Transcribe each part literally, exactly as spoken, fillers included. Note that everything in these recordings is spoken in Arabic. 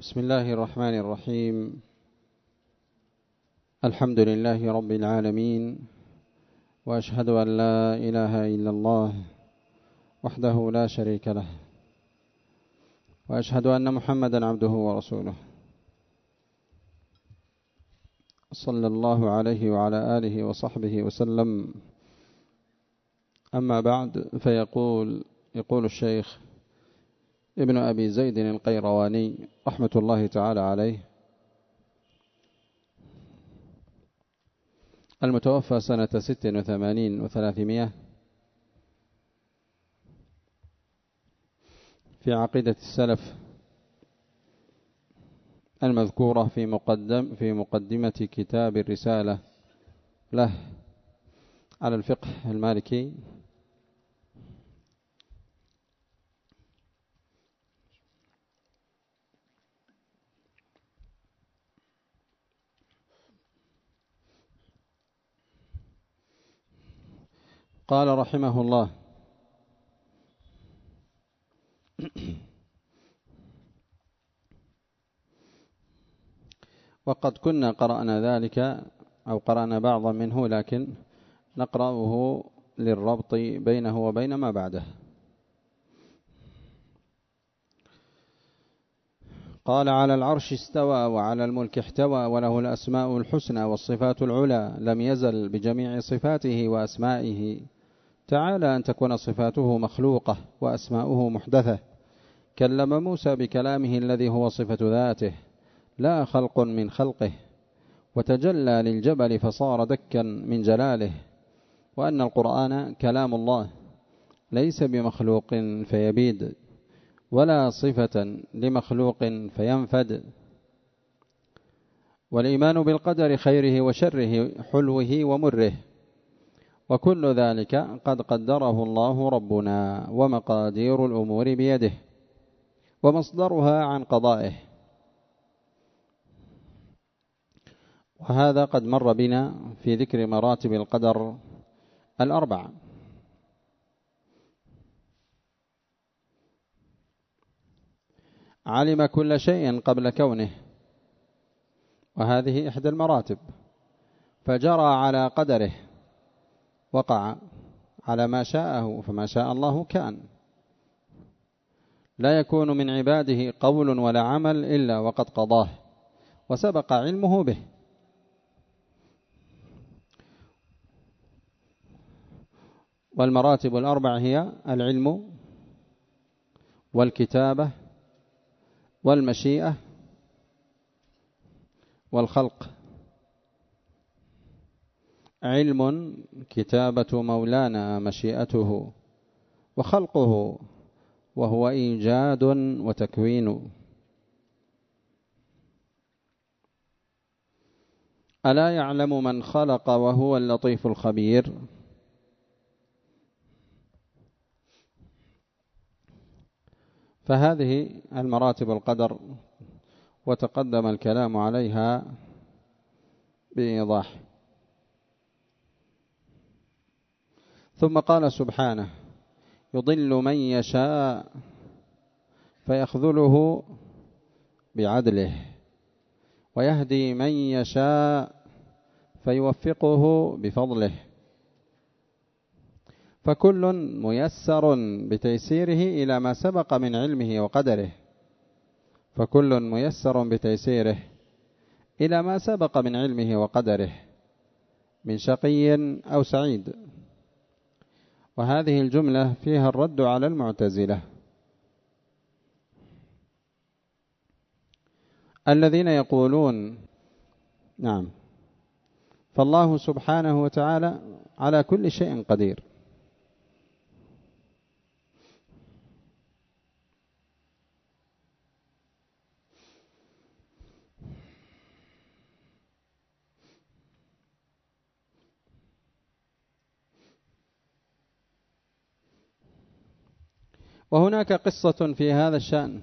بسم الله الرحمن الرحيم. الحمد لله رب العالمين، وأشهد أن لا إله إلا الله وحده لا شريك له، وأشهد أن محمدا عبده ورسوله، صلى الله عليه وعلى آله وصحبه وسلم. أما بعد، فيقول يقول الشيخ ابن أبي زيد القيرواني رحمة الله تعالى عليه، المتوفى سنة ست وثمانين وثلاثمائة، في عقيدة السلف المذكورة في مقدم في مقدمة كتاب الرسالة له على الفقه المالكي. قال رحمه الله: وقد كنا قرأنا ذلك أو قرأنا بعضا منه، لكن نقرأه للربط بينه وبين ما بعده. قال: على العرش استوى وعلى الملك احتوى وله الأسماء الحسنى والصفات العلى، لم يزل بجميع صفاته وأسمائه تعالى أن تكون صفاته مخلوقة وأسماؤه محدثة. كلم موسى بكلامه الذي هو صفة ذاته لا خلق من خلقه، وتجلى للجبل فصار دكا من جلاله. وأن القرآن كلام الله ليس بمخلوق فيبيد، ولا صفة لمخلوق فينفد. والإيمان بالقدر خيره وشره حلوه ومره، وكل ذلك قد قدره الله ربنا، ومقادير الأمور بيده، ومصدرها عن قضائه. وهذا قد مر بنا في ذكر مراتب القدر الأربعة. علم كل شيء قبل كونه، وهذه إحدى المراتب، فجرى على قدره، وقع على ما شاءه، فما شاء الله كان. لا يكون من عباده قول ولا عمل إلا وقد قضاه وسبق علمه به. والمراتب الأربع هي العلم والكتابة والمشيئة والخلق. علم كتابة مولانا مشيئته، وخلقه وهو إيجاد وتكوين. ألا يعلم من خلق وهو اللطيف الخبير. فهذه المراتب القدر، وتقدم الكلام عليها بإيضاح. ثم قال سبحانه: يضل من يشاء فيخذله بعدله، ويهدي من يشاء فيوفقه بفضله، فكل ميسر بتيسيره إلى ما سبق من علمه وقدره فكل ميسر بتيسيره إلى ما سبق من علمه وقدره من شقي أو سعيد. وهذه الجملة فيها الرد على المعتزلة الذين يقولون نعم فالله سبحانه وتعالى على كل شيء قدير. وهناك قصة في هذا الشأن.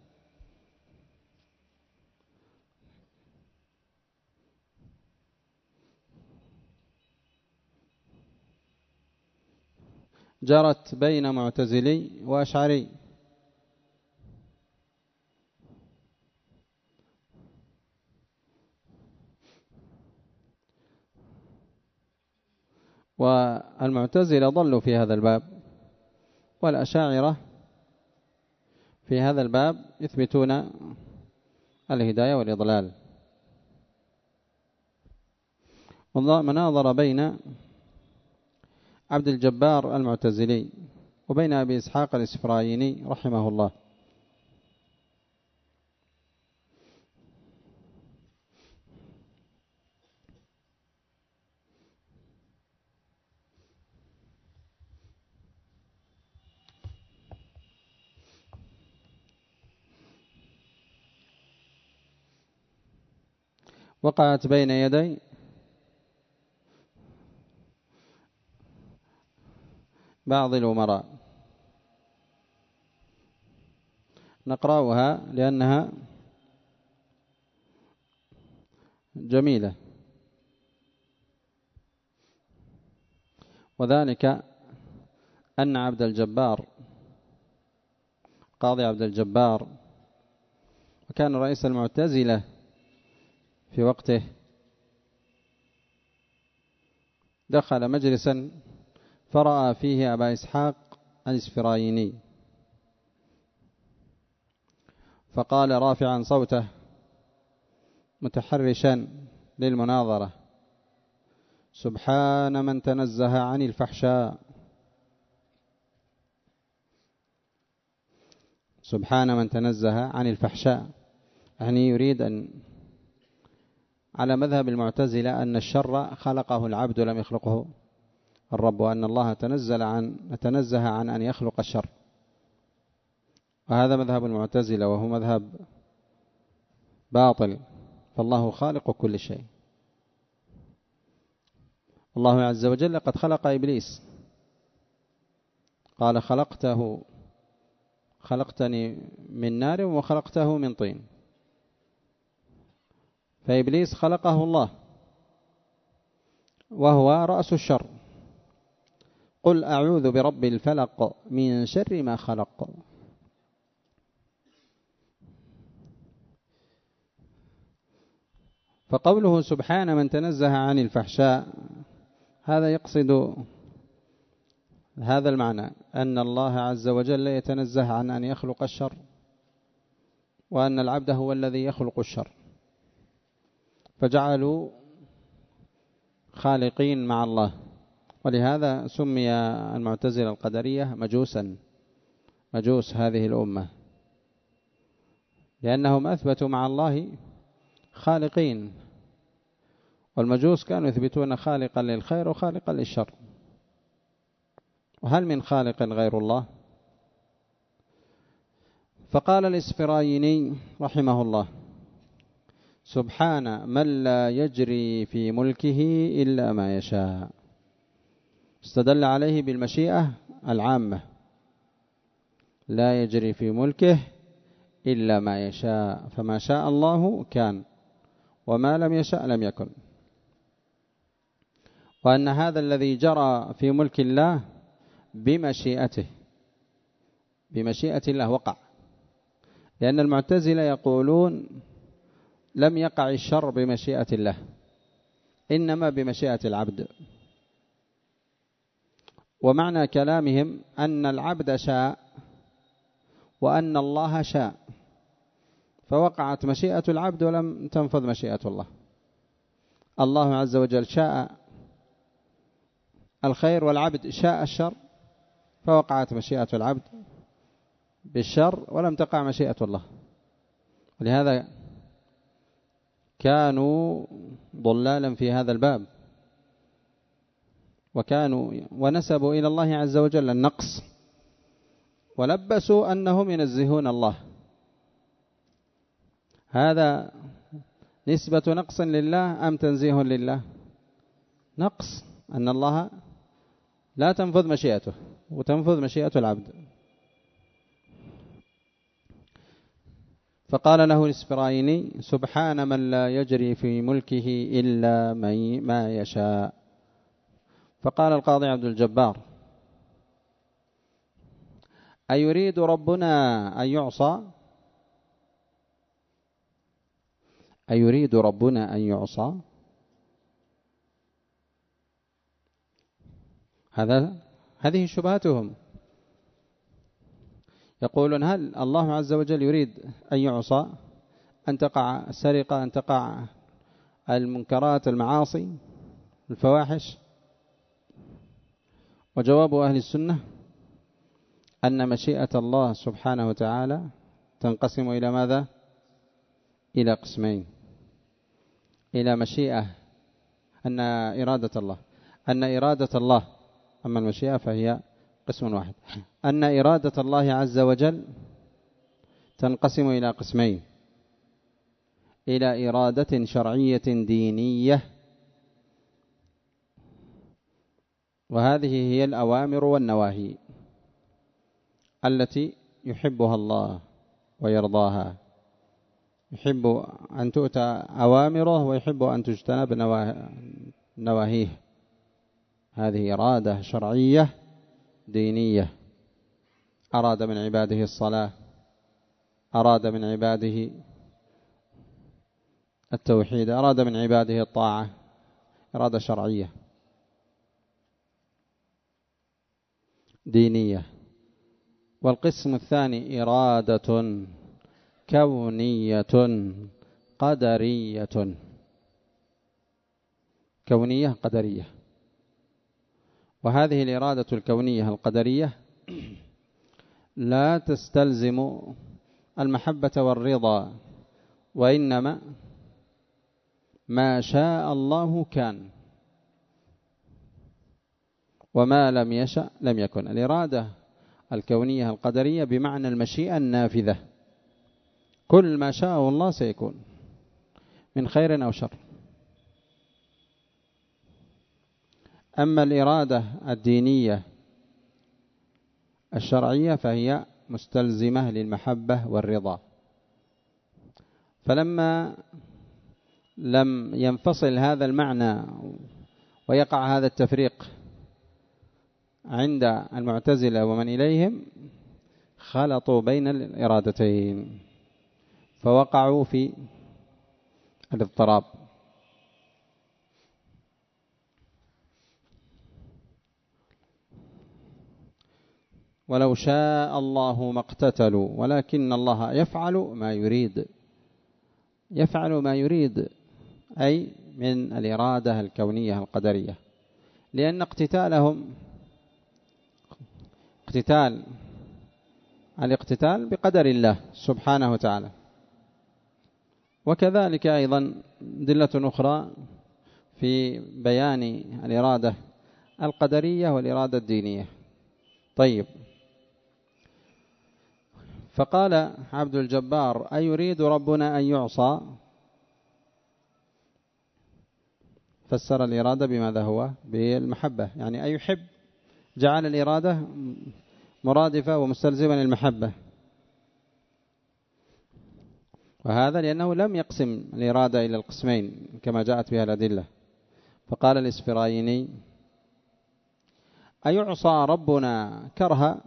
جرت بين معتزلي وأشعري. والمعتزلة ضلوا في هذا الباب، والأشاعرة في هذا الباب يثبتون الهداية والإضلال. مناظرة بين عبد الجبار المعتزلي وبين أبي إسحاق الإسفرايني رحمه الله. وقعت بين يدي بعض الأمراء، نقرأها لأنها جميلة. وذلك أن عبد الجبار قاضي عبد الجبار وكان رئيس المعتزلة في وقته، دخل مجلسا فرأى فيه أبا إسحاق الإسفرايني، فقال رافعا صوته متحرشا للمناظرة: سبحان من تنزه عن الفحشاء، سبحان من تنزه عن الفحشاء. يعني يريد أن على مذهب المعتزلة أن الشر خلقه العبد لم يخلقه الرب، وأن الله تنزل عن تنزه عن أن يخلق الشر. وهذا مذهب المعتزلة وهو مذهب باطل، فالله خالق كل شيء. الله عز وجل قد خلق إبليس، قال خلقته خلقتني من نار وخلقته من طين، فإبليس خلقه الله وهو رأس الشر. قل أعوذ برب الفلق من شر ما خلق. فقوله سبحان من تنزه عن الفحشاء هذا يقصد هذا المعنى، أن الله عز وجل يتنزه عن أن يخلق الشر، وأن العبد هو الذي يخلق الشر، فجعلوا خالقين مع الله. ولهذا سمي المعتزلة القدرية مجوسا، مجوس هذه الأمة، لأنهم أثبتوا مع الله خالقين، والمجوس كانوا يثبتون خالقا للخير وخالقا للشر. وهل من خالق غير الله؟ فقال الإسفرايني رحمه الله: سبحان من لا يجري في ملكه إلا ما يشاء. استدل عليه بالمشيئة العامة، لا يجري في ملكه إلا ما يشاء، فما شاء الله كان وما لم يشاء لم يكن. وأن هذا الذي جرى في ملك الله بمشيئته، بمشيئة الله وقع، لأن المعتزلة يقولون لم يقع الشر بمشيئة الله، إنما بمشيئة العبد. ومعنى كلامهم أن العبد شاء وأن الله شاء، فوقعت مشيئة العبد ولم تنفذ مشيئة الله. الله عز وجل شاء الخير والعبد شاء الشر، فوقعت مشيئة العبد بالشر ولم تقع مشيئة الله. ولهذا كانوا ضلالا في هذا الباب، وكانوا ونسبوا إلى الله عز وجل النقص، ولبسوا أنهم ينزهون الله. هذا نسبة نقص لله أم تنزيه لله؟ نقص، أن الله لا تنفذ مشيئته وتنفذ مشيئة العبد. فقال له الإسفرايني: سبحان من لا يجري في ملكه إلا ما يشاء. فقال القاضي عبد الجبار: أيريد ربنا أن يعصى؟ أيريد ربنا أن يعصى؟ هذا هذه شبهاتهم. يقولون هل الله عز وجل يريد أن يعصى، أن تقع السرقة، أن تقع المنكرات، المعاصي، الفواحش؟ وجواب أهل السنة أن مشيئة الله سبحانه وتعالى تنقسم إلى ماذا؟ إلى قسمين. إلى مشيئة، أن إرادة الله أن إرادة الله أما المشيئة فهي قسم واحد. أن إرادة الله عز وجل تنقسم إلى قسمين: إلى إرادة شرعية دينية، وهذه هي الأوامر والنواهي التي يحبها الله ويرضاها، يحب أن تؤتى أوامره ويحب أن تجتنب نواهيه. هذه إرادة شرعية دينية. أراد من عباده الصلاة، أراد من عباده التوحيد، أراد من عباده الطاعة، إرادة شرعية دينية. والقسم الثاني إرادة كونية قدرية. كونية قدرية. وهذه الإرادة الكونية القدرية لا تستلزم المحبة والرضا، وإنما ما شاء الله كان، وما لم يشأ لم يكن. الإرادة الكونية القدرية بمعنى المشيئة النافذة، كل ما شاء الله سيكون من خير أو شر. أما الإرادة الدينية الشرعية فهي مستلزمة للمحبة والرضا. فلما لم ينفصل هذا المعنى ويقع هذا التفريق عند المعتزلة ومن إليهم، خلطوا بين الإرادتين فوقعوا في الاضطراب. ولو شاء الله ما اقتتلوا ولكن الله يفعل ما يريد. يفعل ما يريد أي من الإرادة الكونية القدرية، لأن اقتتالهم اقتتال الاقتتال بقدر الله سبحانه وتعالى. وكذلك أيضا دلة أخرى في بيان الإرادة القدرية والإرادة الدينية. طيب، فقال عبد الجبار: أيريد ربنا أن يعصى؟ فسر الإرادة بماذا هو؟ بالمحبة، يعني أي يحب، جعل الإرادة مرادفة ومستلزمة للمحبة. وهذا لأنه لم يقسم الإرادة إلى القسمين كما جاءت بها الأدلة. فقال الإسفرايني: أيعصى ربنا كرها؟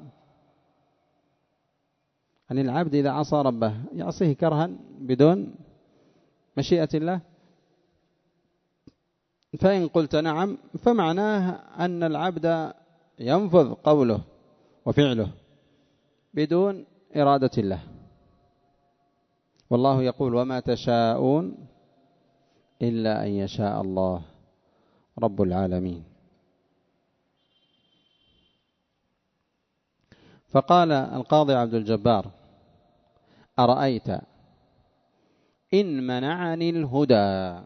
أن العبد إذا عصى ربه يعصيه كرها بدون مشيئة الله؟ فإن قلت نعم فمعناه أن العبد ينفذ قوله وفعله بدون إرادة الله. والله يقول: وما تشاءون إلا أن يشاء الله رب العالمين. فقال القاضي عبد الجبار: أرأيت إن منعني الهدى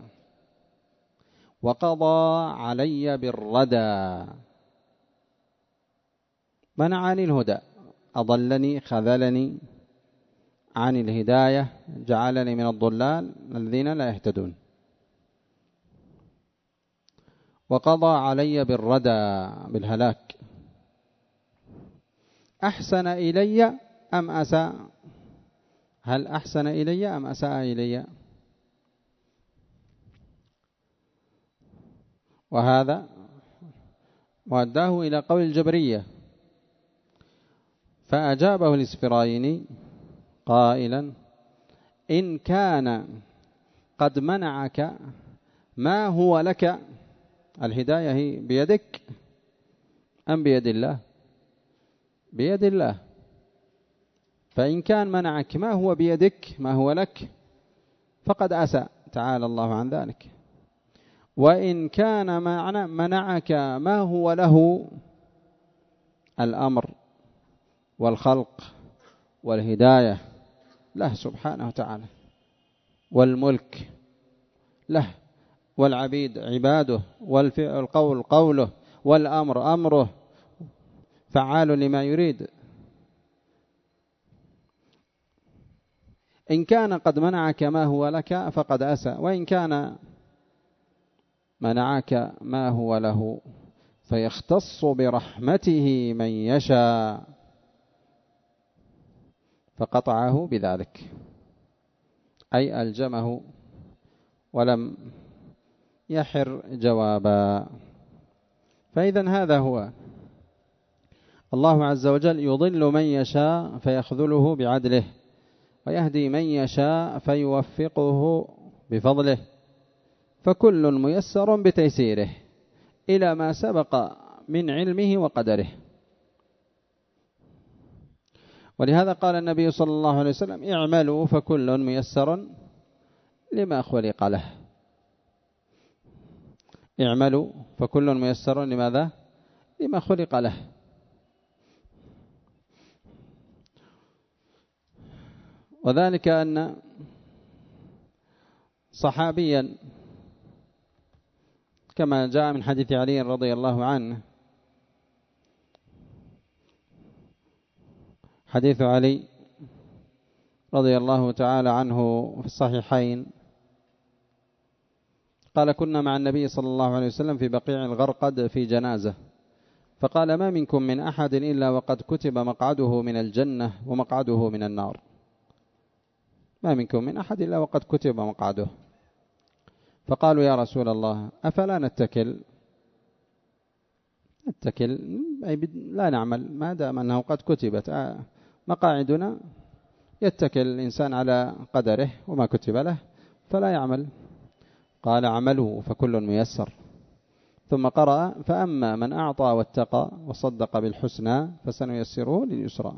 وقضى علي بالردى. منعني الهدى، أضلني، خذلني عن الهداية، جعلني من الضلال الذين لا يهتدون. وقضى علي بالردى، بالهلاك. أحسن إلي أم أساء؟ هل أحسن إلي أم أساء إلي؟ وهذا وأداه إلى قول الجبرية. فأجابه الإسفرايني قائلا: إن كان قد منعك ما هو لك، الهداية هي بيدك، أم بيد الله؟ بيد الله. فإن كان منعك ما هو بيدك، ما هو لك، فقد أساء، تعالى الله عن ذلك. وإن كان منعك ما هو له، الأمر والخلق والهداية له سبحانه وتعالى، والملك له، والعبيد عباده، والقول قوله، والأمر أمره، فعال لما يريد. إن كان قد منعك ما هو لك فقد أساء، وإن كان منعك ما هو له فيختص برحمته من يشاء فقطعه بذلك، أي ألجمه ولم يحر جوابا. فإذا هذا هو الله عز وجل، يضل من يشاء فيخذله بعدله، ويهدي من يشاء فيوفقه بفضله، فكل ميسر بتيسيره إلى ما سبق من علمه وقدره. ولهذا قال النبي صلى الله عليه وسلم: اعملوا فكل ميسر لما خلق له. اعملوا فكل ميسر لماذا؟ لما خلق له. وذلك أن صحابيا كما جاء من حديث علي رضي الله عنه، حديث علي رضي الله تعالى عنه في الصحيحين، قال: كنا مع النبي صلى الله عليه وسلم في بقيع الغرقد في جنازة، فقال: ما منكم من أحد إلا وقد كتب مقعده من الجنة ومقعده من النار. ما منكم من أحد إلا وقد كتب مقعده. فقالوا: يا رسول الله أفلا نتكل نتكل أي لا نعمل ما دام أنه قد كتبت مقاعدنا، يتكل الإنسان على قدره وما كتب له فلا يعمل. قال: عمله فكل ميسر. ثم قرأ: فأما من أعطى واتقى وصدق بالحسنى فسنيسره لليسرى.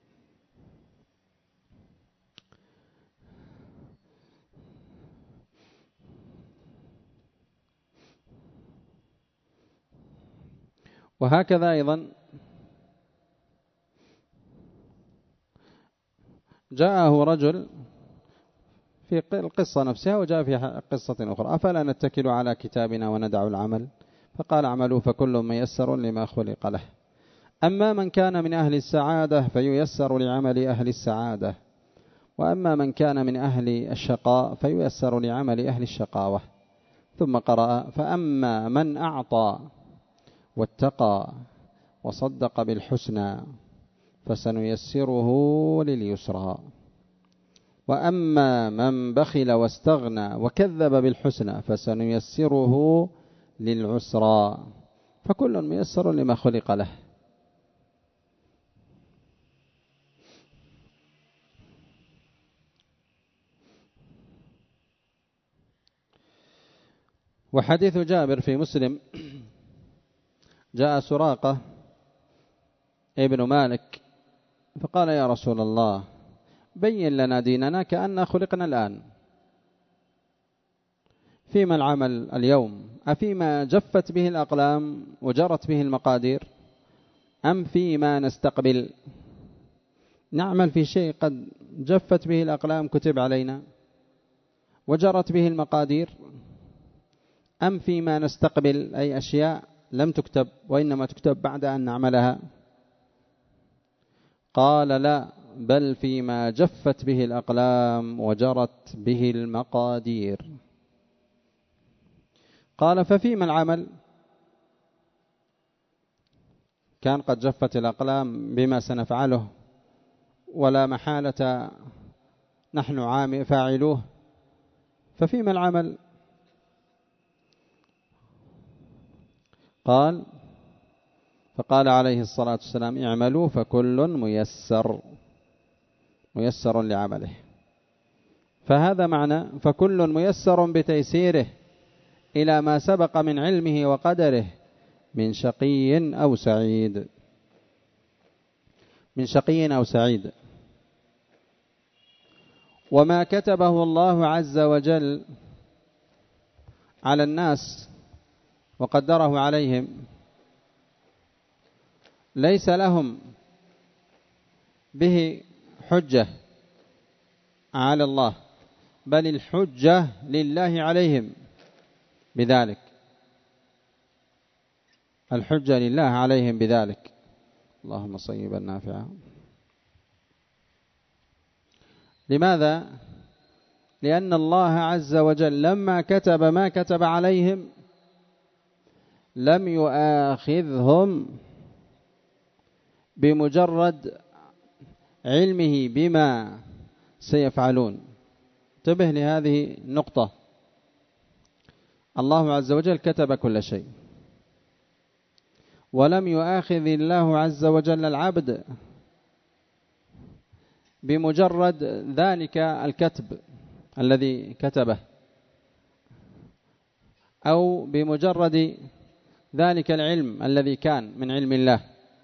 وهكذا أيضا جاءه رجل في القصة نفسها، وجاء في قصة أخرى: أفلا نتكل على كتابنا وندع العمل؟ فقال: اعملوا فكل ميسر لما خلق له. أما من كان من أهل السعادة فييسر لعمل أهل السعادة، وأما من كان من أهل الشقاء فييسر لعمل أهل الشقاوة. ثم قرأ: فأما من أعطى واتقى وصدق بالحسنى فسنيسره لليسرى، وأما من بخل واستغنى وكذب بالحسنى فسنيسره للعسرى، فكل ميسر لما خلق له. وحديث جابر في مسلم، جاء سراقة ابن مالك فقال: يا رسول الله بين لنا ديننا كأننا خلقنا الآن، فيما العمل اليوم؟ أفيما جفت به الأقلام وجرت به المقادير، أم فيما نستقبل؟ نعمل في شيء قد جفت به الأقلام كتب علينا وجرت به المقادير، أم فيما نستقبل أي أشياء لم تكتب وإنما تكتب بعد أن نعملها؟ قال: لا، بل فيما جفت به الأقلام وجرت به المقادير. قال: ففيما العمل؟ كان قد جفت الأقلام بما سنفعله ولا محالة نحن عام فاعلوه، ففيما العمل؟ قال فقال عليه الصلاة والسلام: اعملوا فكل ميسر ميسر لعمله. فهذا معنى فكل ميسر بتيسيره إلى ما سبق من علمه وقدره، من شقي أو سعيد، من شقي أو سعيد. وما كتبه الله عز وجل على الناس وقدره عليهم ليس لهم به حجة على الله، بل الحجة لله عليهم بذلك، الحجة لله عليهم بذلك. اللهم صيبا نافعا. لماذا؟ لأن الله عز وجل لما كتب ما كتب عليهم لم يؤاخذهم بمجرد علمه بما سيفعلون. انتبه لهذه النقطة، الله عز وجل كتب كل شيء، ولم يؤاخذ الله عز وجل العبد بمجرد ذلك الكتب الذي كتبه، أو بمجرد ذلك العلم الذي كان من علم الله،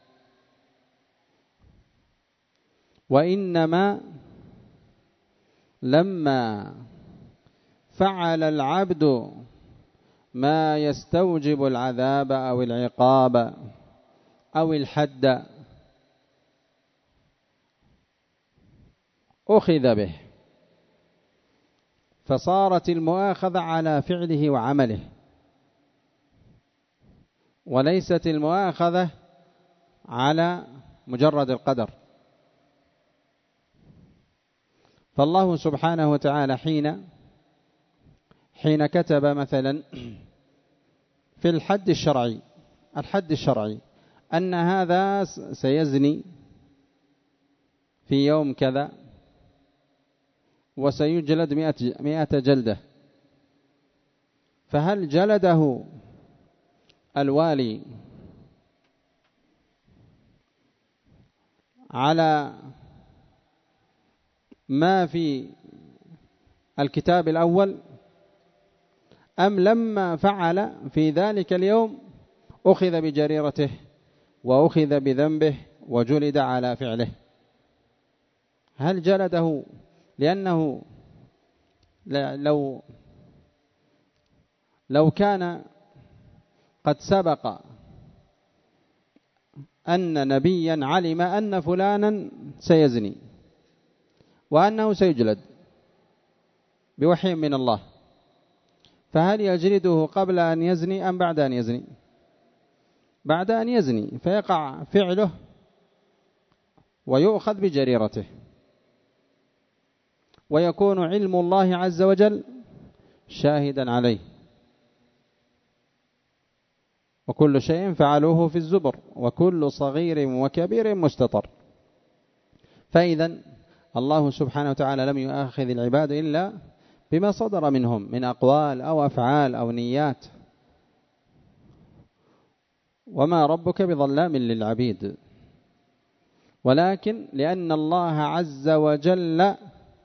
وإنما لما فعل العبد ما يستوجب العذاب أو العقاب أو الحد أخذ به، فصارت المؤاخذة على فعله وعمله، وليست المؤاخذة على مجرد القدر. فالله سبحانه وتعالى حين حين كتب مثلا في الحد الشرعي الحد الشرعي أن هذا سيزني في يوم كذا وسيجلد مئة, مئة جلدة، فهل جلده الوالي على ما في الكتاب الأول، أم لما فعل في ذلك اليوم أخذ بجريرته وأخذ بذنبه وجلد على فعله؟ هل جلده لأنه لو لو كان قد سبق أن نبيا علم أن فلانا سيزني وأنه سيجلد بوحي من الله، فهل يجلده قبل أن يزني أم بعد أن يزني؟ بعد أن يزني، فيقع فعله ويؤخذ بجريرته، ويكون علم الله عز وجل شاهدا عليه. وكل شيء فعلوه في الزبر وكل صغير وكبير مستطر. فإذا الله سبحانه وتعالى لم يؤاخذ العباد إلا بما صدر منهم من أقوال أو أفعال أو نيات، وما ربك بظلام للعبيد، ولكن لأن الله عز وجل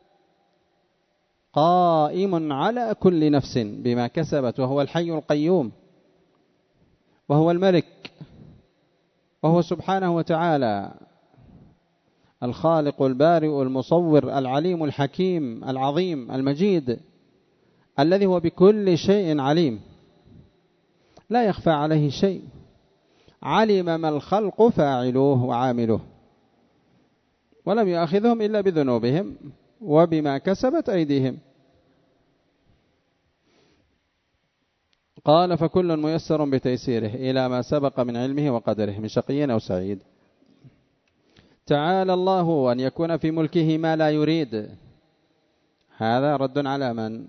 قائم على كل نفس بما كسبت، وهو الحي القيوم، وهو الملك، وهو سبحانه وتعالى الخالق البارئ المصور العليم الحكيم العظيم المجيد، الذي هو بكل شيء عليم، لا يخفى عليه شيء، علم ما الخلق فاعلوه وعاملوه، ولم يأخذهم إلا بذنوبهم وبما كسبت أيديهم. قال فكل ميسر بتيسيره إلى ما سبق من علمه وقدره من شقي أو سعيد. تعالى الله أن يكون في ملكه ما لا يريد. هذا رد على من؟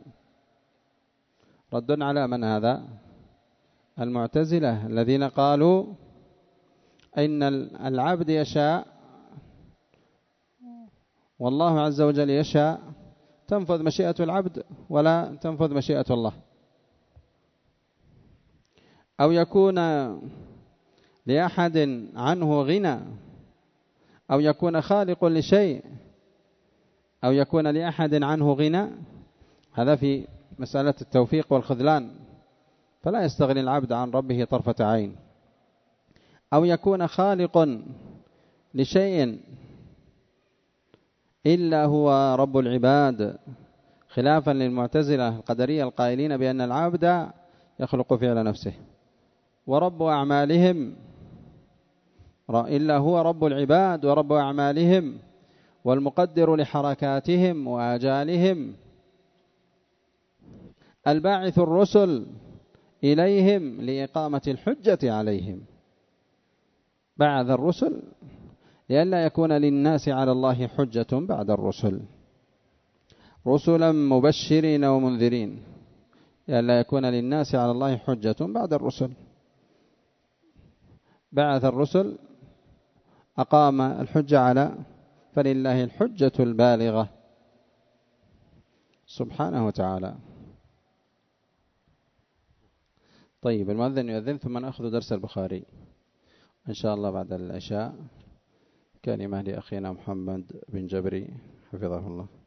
رد على من هذا؟ المعتزلة الذين قالوا إن العبد يشاء والله عز وجل يشاء، تنفذ مشيئة العبد ولا تنفذ مشيئة الله. أو يكون لأحد عنه غنى، أو يكون خالق لشيء، أو يكون لأحد عنه غنى، هذا في مسألة التوفيق والخذلان، فلا يستغني العبد عن ربه طرفة عين. أو يكون خالق لشيء إلا هو رب العباد، خلافا للمعتزلة القدرية القائلين بأن العبد يخلق فعل نفسه، ورب أعمالهم إلا هو رب العباد ورب أعمالهم والمقدر لحركاتهم وآجالهم، الباعث الرسل إليهم لإقامة الحجة عليهم. بعث الرسل لئلا يكون للناس على الله حجة بعد الرسل، رسلا مبشرين ومنذرين، لئلا يكون للناس على الله حجة بعد الرسل. بعث الرسل أقام الحجة على فلله الحجة البالغة سبحانه وتعالى. طيب، المؤذن يؤذن ثم نأخذ درس البخاري إن شاء الله بعد العشاء. كلمة لأخينا محمد بن جبري حفظه الله.